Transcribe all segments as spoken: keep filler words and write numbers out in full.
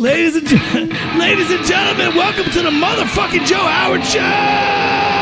Ladies and gen- ladies and gentlemen, welcome to the motherfucking Joe Howard Show.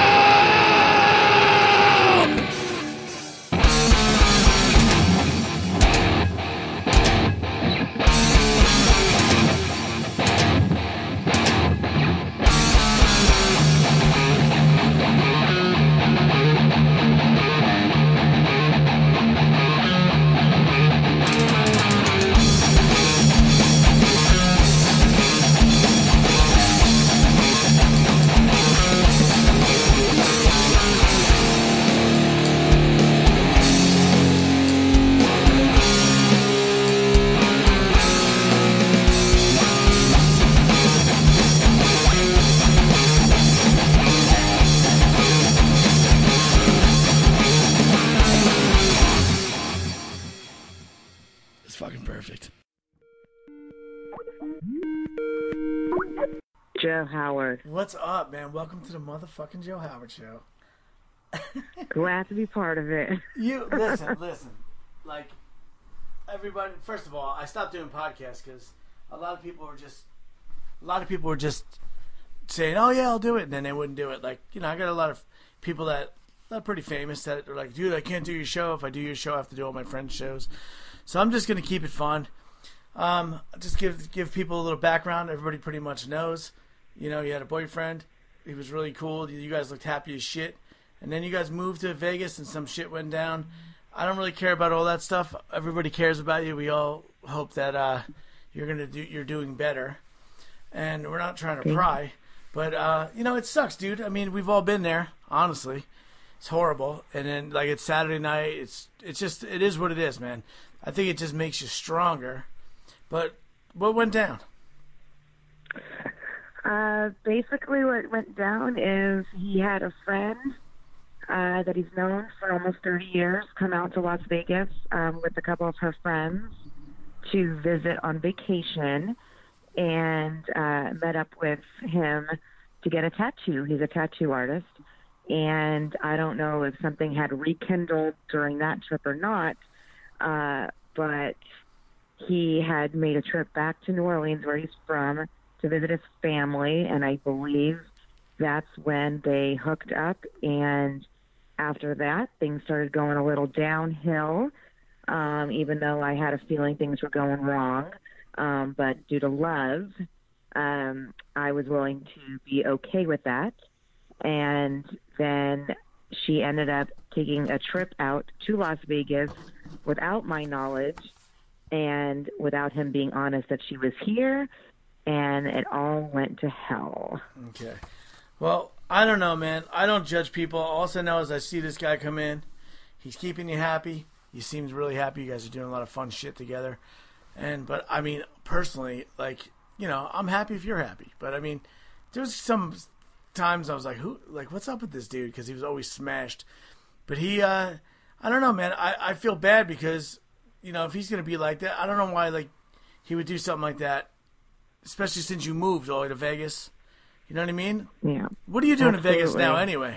Fucking perfect. Joe Howard. What's up, man? Welcome to the motherfucking Joe Howard Show. Glad to be part of it. You listen, listen. Like everybody. First of all, I stopped doing podcasts because a lot of people were just, a lot of people were just saying, "Oh yeah, I'll do it," and then they wouldn't do it. Like you know, I got a lot of people that are pretty famous that are like, "Dude, I can't do your show. If I do your show, I have to do all my friends' shows." So I'm just gonna keep it fun. Um, just give give people a little background. Everybody pretty much knows. You know, you had a boyfriend. He was really cool. You guys looked happy as shit. And then you guys moved to Vegas and some shit went down. I don't really care about all that stuff. Everybody cares about you. We all hope that uh, you're gonna do. You're doing better. And we're not trying to pry, but uh, you know, it sucks, dude. I mean, we've all been there. Honestly, it's horrible. And then like it's Saturday night. It's it's just it is what it is, man. I think it just makes you stronger. But what went down? Uh, basically, what went down is he had a friend uh, that he's known for almost thirty years come out to Las Vegas um, with a couple of her friends to visit on vacation and uh, met up with him to get a tattoo. He's a tattoo artist. And I don't know if something had rekindled during that trip or not. Uh, but he had made a trip back to New Orleans, where he's from, to visit his family, and I believe that's when they hooked up. And after that, things started going a little downhill, um, even though I had a feeling things were going wrong. Um, but due to love, um, I was willing to be okay with that. And then she ended up taking a trip out to Las Vegas without my knowledge and without him being honest that she was here, and it all went to hell. Okay. Well, I don't know, man. I don't judge people. All I know is I see this guy come in. He's keeping you happy. He seems really happy. You guys are doing a lot of fun shit together. And, but, I mean, personally, like, you know, I'm happy if you're happy. But, I mean, there's some times I was like, who, like, what's up with this dude? Because he was always smashed. But he, uh, I don't know, man. I, I feel bad because, you know, if he's going to be like that, I don't know why, like, he would do something like that, especially since you moved all the way to Vegas. You know what I mean? Yeah. What are you doing Absolutely. in Vegas now anyway?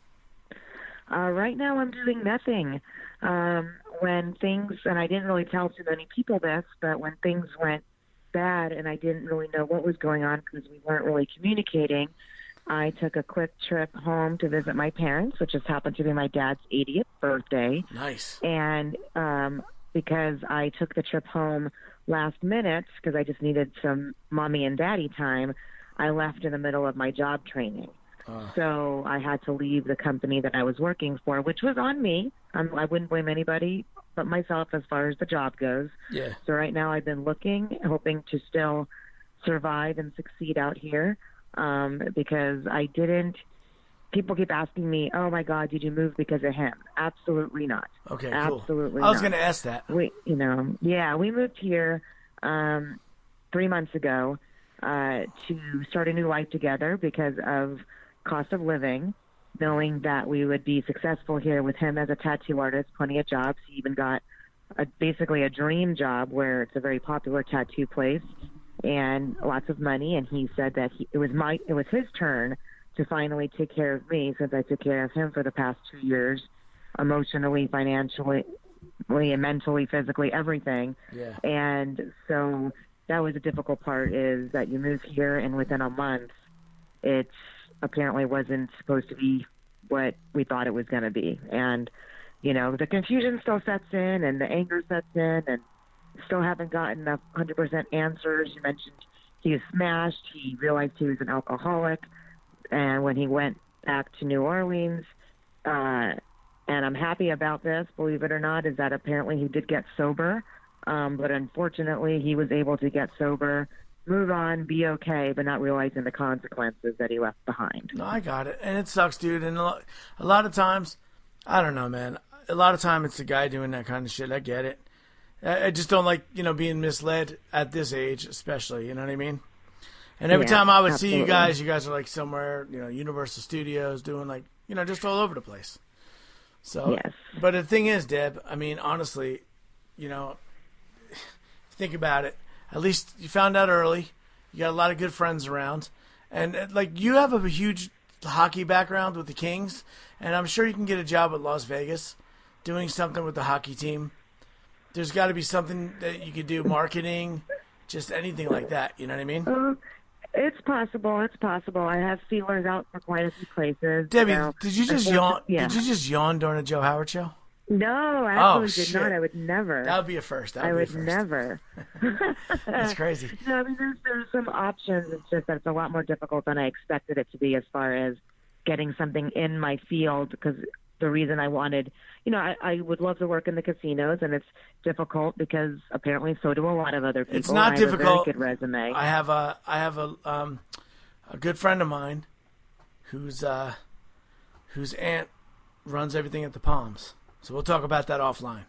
Uh, right now I'm doing nothing. Um, when things, and I didn't really tell too many people this, but when things went bad and I didn't really know what was going on because we weren't really communicating, I took a quick trip home to visit my parents, which just happened to be my dad's eightieth birthday. Nice. And um, because I took the trip home last minute, because I just needed some mommy and daddy time, I left in the middle of my job training. Uh. So I had to leave the company that I was working for, which was on me. I'm, I wouldn't blame anybody but myself as far as the job goes. Yeah. So right now I've been looking, hoping to still survive and succeed out here. Um, because I didn't, people keep asking me, oh my God, did you move because of him? Absolutely not. Okay, cool. Absolutely I was not. going to ask that. We, you know, yeah, we moved here um, three months ago uh, to start a new life together because of cost of living, knowing that we would be successful here with him as a tattoo artist, plenty of jobs. He even got a, basically a dream job where it's a very popular tattoo place and lots of money. And he said that he, it was my, it was his turn to finally take care of me since I took care of him for the past two years, emotionally, financially, and mentally, physically, everything. Yeah. And so that was the difficult part, is that you move here and within a month, it apparently wasn't supposed to be what we thought it was going to be. And, you know, the confusion still sets in and the anger sets in, and still haven't gotten enough one hundred percent answers. You mentioned he was smashed. He realized he was an alcoholic. And when he went back to New Orleans, uh, and I'm happy about this, believe it or not, is that apparently he did get sober. Um, but unfortunately, he was able to get sober, move on, be okay, but not realizing the consequences that he left behind. No, I got it. And it sucks, dude. And a lot, a lot of times, I don't know, man. A lot of time it's the guy doing that kind of shit. I get it. I, I just don't like, you know, being misled at this age, especially. You know what I mean? And every Yeah, time I would absolutely. see you guys, you guys are like somewhere, you know, Universal Studios doing like, you know, just all over the place. So, Yes. But the thing is, Deb, I mean, honestly, you know, think about it. At least you found out early. You got a lot of good friends around. And, uh, like, you have a huge hockey background with the Kings, and I'm sure you can get a job at Las Vegas doing something with the hockey team. There's got to be something that you could do, marketing, just anything like that. You know what I mean? Uh, it's possible. It's possible. I have feelers out for quite a few places. Debbie, you know. did you just yawn? Yeah. Did you just yawn during a Joe Howard show? No, I Oh, absolutely did shit. not. I would never. That would be a first. That would I be a would first. never. That's crazy. No, I mean, there's, there's some options. It's just that it's a lot more difficult than I expected it to be as far as getting something in my field, because the reason I wanted, you know, I, I would love to work in the casinos, and it's difficult because apparently so do a lot of other people. It's not I have difficult. A very good resume. I have a I have a um a good friend of mine whose uh whose aunt runs everything at the Palms. So we'll talk about that offline.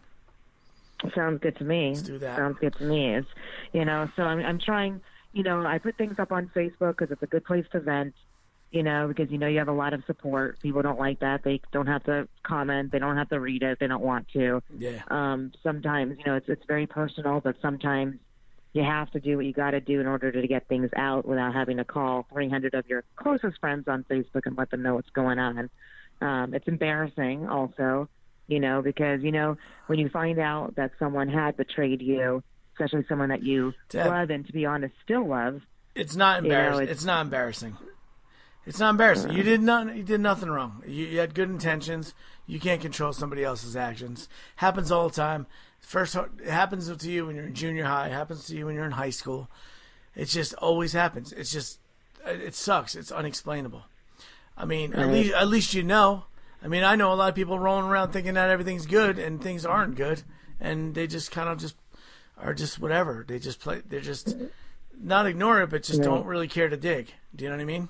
Sounds good to me. Let's do that. Sounds good to me. It's, you know, so I'm, I'm trying, you know, I put things up on Facebook because it's a good place to vent, you know, because, you know, you have a lot of support. People don't like that. They don't have to comment. They don't have to read it. They don't want to. Yeah. Um, sometimes, you know, it's, it's very personal, but sometimes you have to do what you got to do in order to get things out without having to call three hundred of your closest friends on Facebook and let them know what's going on. Um, it's embarrassing also. You know, because, you know, when you find out that someone had betrayed you, especially someone that you Deb, love and, to be honest, still love. It's not You know, embarrassing. it's- it's, not embarrassing. It's not embarrassing. You did not. You did nothing wrong. You, you had good intentions. You can't control somebody else's actions. Happens all the time. First, it happens to you when you're in junior high. It happens to you when you're in high school. It just always happens. It's just, it sucks. It's unexplainable. I mean, at Right. least at least you know. I mean, I know a lot of people rolling around thinking that everything's good and things aren't good, and they just kind of just are just whatever. They just play. They're just not ignore it, but just Right. don't really care to dig. Do you know what I mean?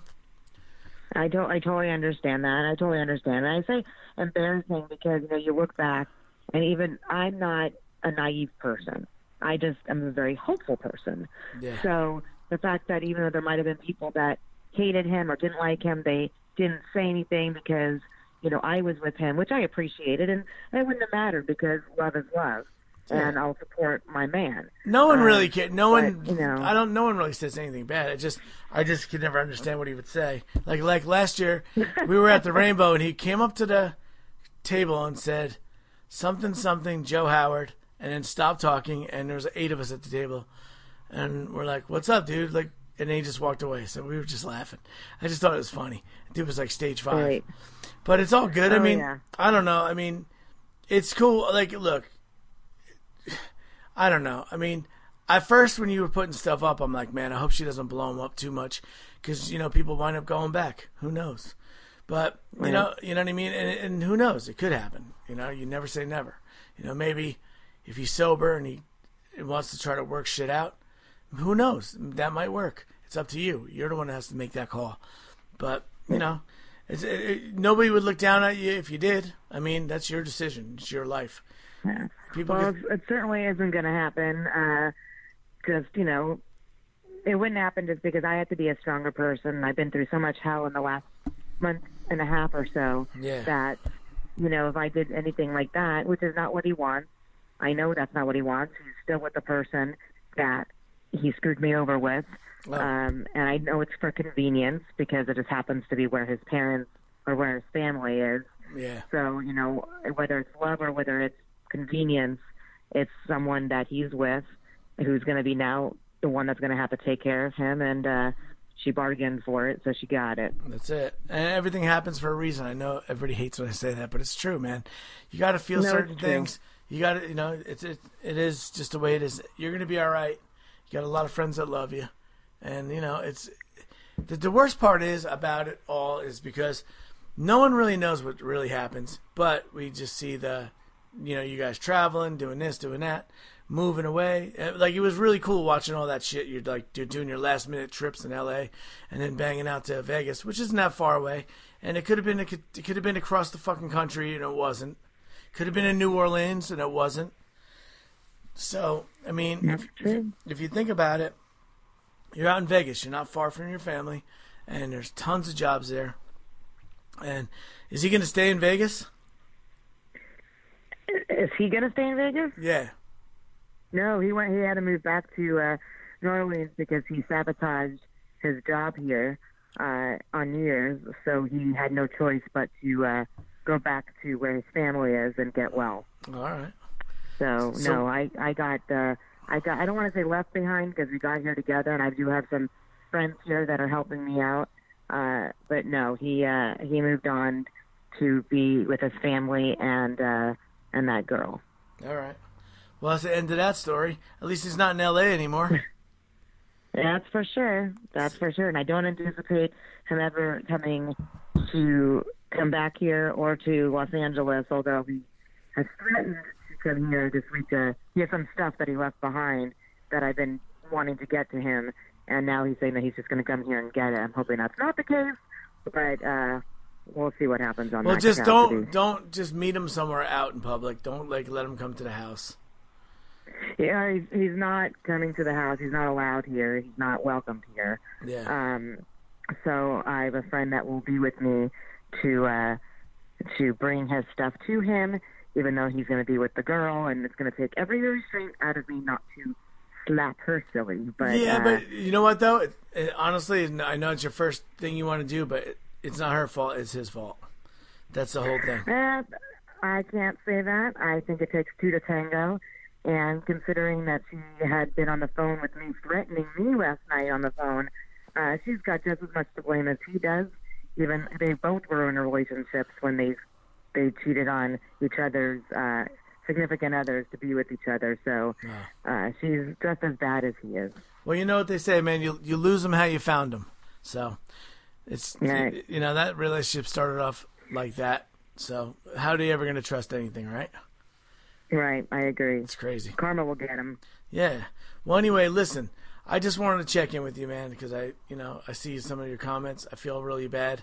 I don't. I totally understand that. I totally understand. And I say embarrassing because, you know, you look back, and even I'm not a naive person. I just am a very hopeful person. Yeah. So the fact that even though there might have been people that hated him or didn't like him, they didn't say anything because, you know, I was with him, which I appreciated, and it wouldn't have mattered because love is love, and I'll support my man. No one Um, really cares. No but, one. you know. I don't. No one really says anything bad. I just. I just could never understand what he would say. Like like last year, we were at the Rainbow, and he came up to the table and said something something Joe Howard, and then stopped talking. And there was eight of us at the table, and we're like, "What's up, dude?" Like, and then he just walked away. So we were just laughing. I just thought it was funny. Dude was like stage five, Right. but it's all good. I Oh, mean, yeah. I don't know. I mean, it's cool. Like, look. I don't know. I mean, at first when you were putting stuff up, I'm like, man, I hope she doesn't blow him up too much, because you know people wind up going back. Who knows? But you Right. know, you know what I mean. And, and who knows? It could happen. You know, you never say never. You know, maybe if he's sober and he wants to try to work shit out, who knows? That might work. It's up to you. You're the one that has to make that call. But you know, it's, it, it, nobody would look down at you if you did. I mean, that's your decision. It's your life. Yeah. People Well, get- it, it certainly isn't going to happen. Uh, just, you know, it wouldn't happen just because I have to be a stronger person. I've been through so much hell in the last month and a half or so Yeah. that, you know, if I did anything like that, which is not what he wants, I know that's not what he wants. He's still with the person that he screwed me over with. Oh. Um, and I know it's for convenience because it just happens to be where his parents or where his family is. Yeah. So, you know, whether it's love or whether it's convenience, it's someone that he's with who's going to be now the one that's going to have to take care of him, and uh, she bargained for it, so she got it. That's it. And everything happens for a reason. I know everybody hates when I say that, but it's true, man. You got to feel No, certain it's true. things. You got to, you know, it's it, it is just the way it is. You're going to be all right. You got a lot of friends that love you. And, you know, it's the, the worst part is about it all is because no one really knows what really happens, but we just see the, you know, you guys traveling, doing this, doing that, moving away. Like, it was really cool watching all that shit. You're like you're doing your last minute trips in L A and then banging out to Vegas, which isn't that far away. And it could have been, it could, it could have been across the fucking country, and it wasn't. Could have been in New Orleans, and it wasn't. So, I mean, if, if, if you think about it, you're out in Vegas. You're not far from your family, and there's tons of jobs there. And is he going to stay in Vegas? Is he going to stay in Vegas? Yeah. No, he went. He had to move back to uh, New Orleans because he sabotaged his job here uh, on New Year's, so he had no choice but to uh, go back to where his family is and get well. All right. So, So- no, I I got uh, I got I don't want to say left behind because we got here together, and I do have some friends here that are helping me out. Uh, but no, he uh, he moved on to be with his family and uh, and that girl. All right. Well, that's the end of that story. At least he's not in L A anymore. That's for sure. That's for sure. And I don't anticipate him ever coming to come back here or to Los Angeles, although he has threatened to come here this week. Uh, he has some stuff that he left behind that I've been wanting to get to him, and now he's saying that he's just going to come here and get it. I'm hoping that's not the case, but uh, we'll see what happens on Well, that just capacity. don't don't just meet him somewhere out in public. Don't like let him come to the house. Yeah, he's, he's not coming to the house. He's not allowed here. He's not welcomed here. Yeah. Um, so I have a friend that will be with me to uh, to bring his stuff to him, even though he's going to be with the girl, and it's going to take every restraint out of me not to slap her silly. But yeah, uh, but you know what though? It, it, honestly, I know it's your first thing you want to do, but it, it's not her fault. It's his fault. That's the whole thing. eh, I can't say that. I think it takes two to tango. And considering that she had been on the phone with me, threatening me last night on the phone, uh, she's got just as much to blame as he does. Even they both were in relationships when they they cheated on each other's uh, significant others to be with each other. So uh, she's just as bad as he is. Well, you know what they say, man. You you lose them how you found them. So it's Yeah. you, you know that relationship started off like that. So how are you ever going to trust anything, right? Right, I agree. It's crazy. Karma will get him. Yeah. Well, anyway, listen. I just wanted to check in with you, man, because I, you know, I see some of your comments. I feel really bad.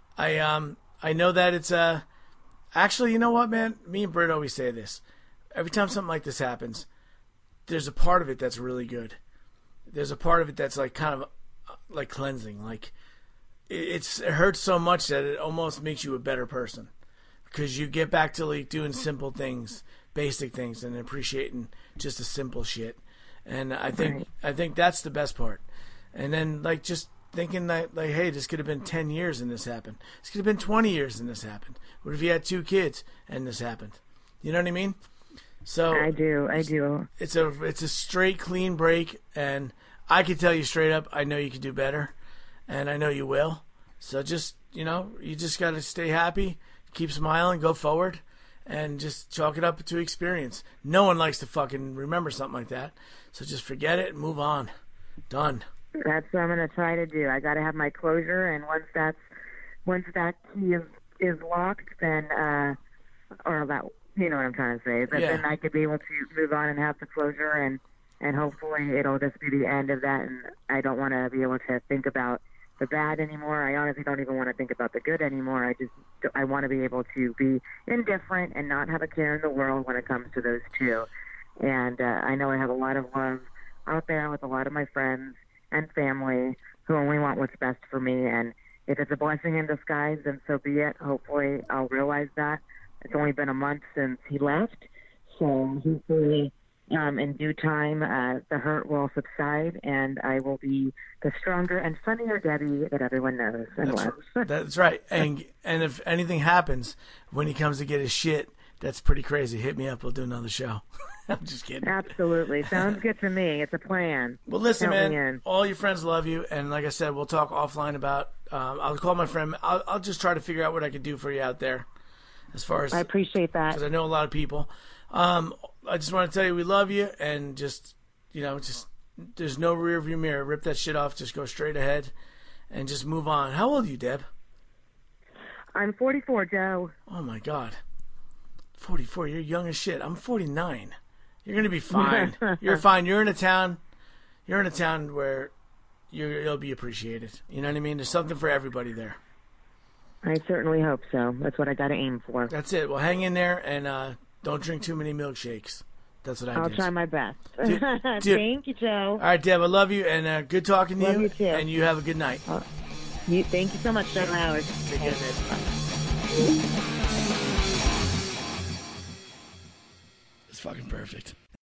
I um I know that it's uh actually, you know what, man? Me and Britt always say this. Every time something like this happens, there's a part of it that's really good. There's a part of it that's like kind of uh, like cleansing. Like it, it's it hurts so much that it almost makes you a better person because you get back to like doing simple things, basic things, and appreciating just the simple shit. And I think Right. I think that's the best part. And then like just thinking that like, hey, this could have been ten years and this happened. This could have been twenty years and this happened. What if you had two kids and this happened? You know what I mean? So I do, I do. it's a it's a straight clean break, and I can tell you straight up, I know you can do better, and I know you will. So just you know, you just got to stay happy, keep smiling, go forward, and just chalk it up to experience. No one likes to fucking remember something like that, so just forget it and move on. Done. That's what I'm going to try to do. I got to have my closure, and once that's once that key is is locked, then uh, or that you know what I'm trying to say. But Yeah. then I could be able to move on and have the closure, and and hopefully it'll just be the end of that. And I don't want to be able to think about the bad anymore. I honestly don't even want to think about the good anymore. I just I want to be able to be indifferent and not have a care in the world when it comes to those two. And uh, I know I have a lot of love out there with a lot of my friends and family who only want what's best for me. And if it's a blessing in disguise, then so be it. Hopefully I'll realize that. It's only been a month since he left, so hopefully um, in due time uh, the hurt will subside and I will be the stronger and funnier Debbie that everyone knows and That's, loves. that's right. And and if anything happens when he comes to get his shit, that's pretty crazy. Hit me up. We'll do another show. I'm just kidding. Absolutely. Sounds good to me. It's a plan. Well, listen, Count me man. in. All your friends love you, and like I said, we'll talk offline about. Um, I'll call my friend. I'll, I'll just try to figure out what I can do for you out there, as far as I appreciate that. because I know a lot of people. Um, I just want to tell you we love you, and just you know, just there's no rear view mirror. Rip that shit off. Just go straight ahead, and just move on. How old are you, Deb? I'm forty-four, Joe. Oh my God, forty-four. You're young as shit. I'm forty-nine. You're gonna be fine. You're fine. You're in a town. You're in a town where you're, you'll be appreciated. You know what I mean? There's something for everybody there. I certainly hope so. That's what I got to aim for. That's it. Well, hang in there and uh, don't drink too many milkshakes. That's what I I'll did. try my best. Dude, dude. Thank you, Joe. All right, Deb. I love you and uh, good talking to Love you. you too. And you have a good night. Uh, you, thank you so much, Joe Howard. Take care, Deb. It's fucking perfect.